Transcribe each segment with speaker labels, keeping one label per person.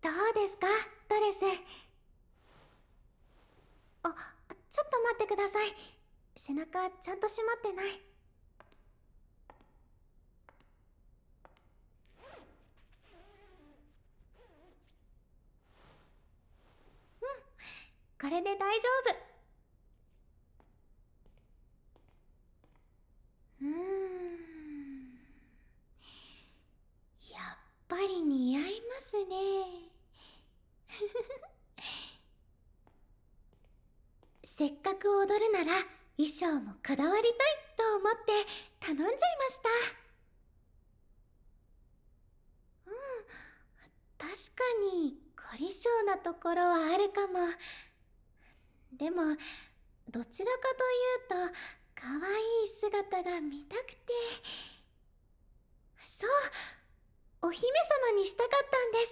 Speaker 1: どうですか、ドレス。あ、ちょっと待ってください。背中ちゃんと締まってない。これで大丈夫。やっぱり似合いますね。せっかく踊るなら衣装もこだわりたいと思って頼んじゃいました。うん、確かに凝り性なところはあるかも。でもどちらかというと可愛い姿が見たくて。そう、お姫様にしたかったんです。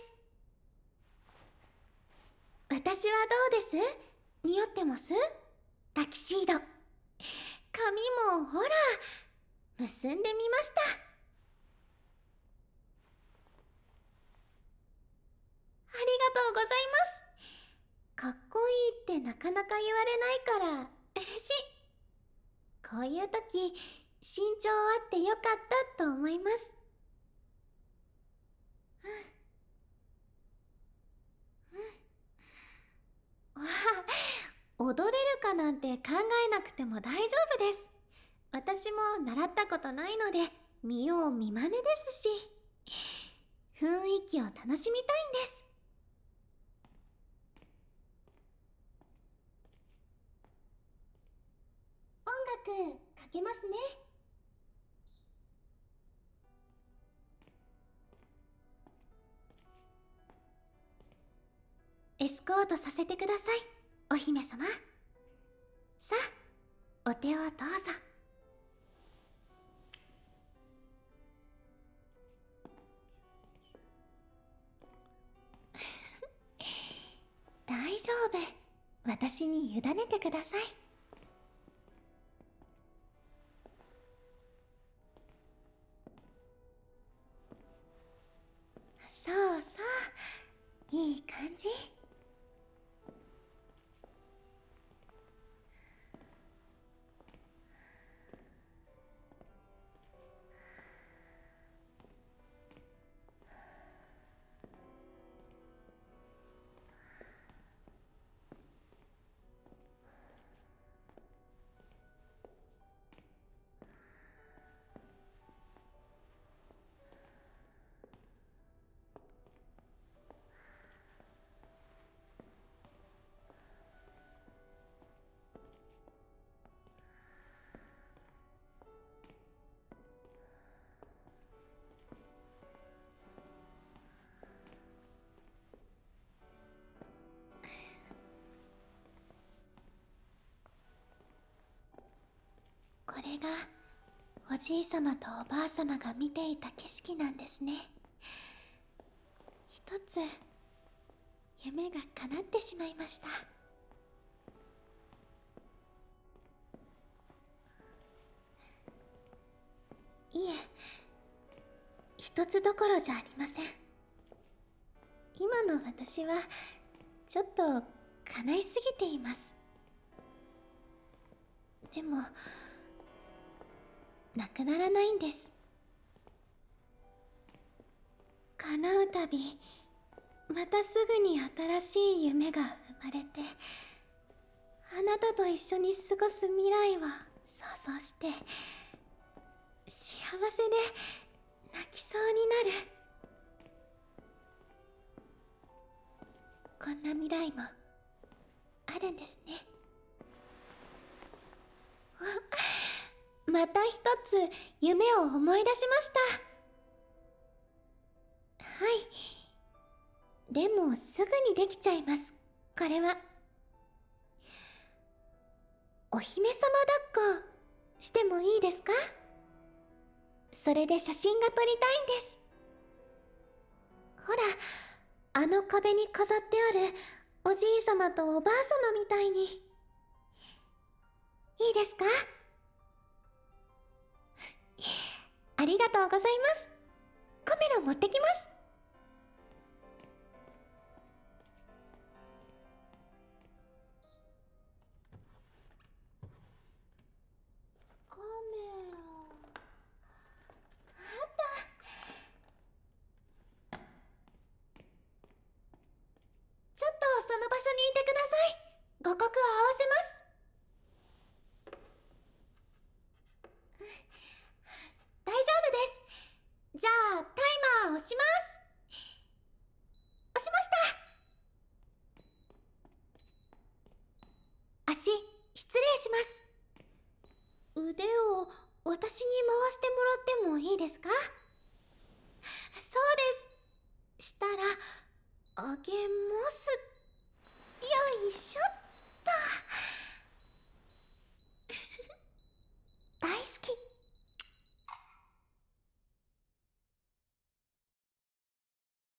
Speaker 1: 私はどうです？似合ってます？タキシード。髪もほら、結んでみました。ありがとうございます。かっこいいってなかなか言われないから嬉しい。こういう時、身長あってよかったと思います。わあ、踊れるかなんて考えなくても大丈夫です。私も習ったことないので見よう見まねですし、雰囲気を楽しみたいんです。音楽かけますね。エスコートさせてください、お姫様。さあ、お手をどうぞ。大丈夫、私に委ねてください。そうそう、いい感じ。これがおじいさまとおばあさまが見ていた景色なんですね。一つ夢が叶ってしまいました。いえ、一つどころじゃありません。今の私はちょっと叶いすぎています。でもなくならないんです。叶うたびまたすぐに新しい夢が生まれて、あなたと一緒に過ごす未来を想像して幸せで泣きそうになる。こんな未来もあるんですね。また一つ夢を思い出しました。はい、でもすぐにできちゃいます。これはお姫様抱っこしてもいいですか？それで写真が撮りたいんです。ほら、あの壁に飾ってあるおじいさまとおばあさまみたいに。いいですか？ありがとうございます。カメラ持ってきます。 足、失礼します。腕を私に回してもらってもいいですか？そうです。したら、あげます。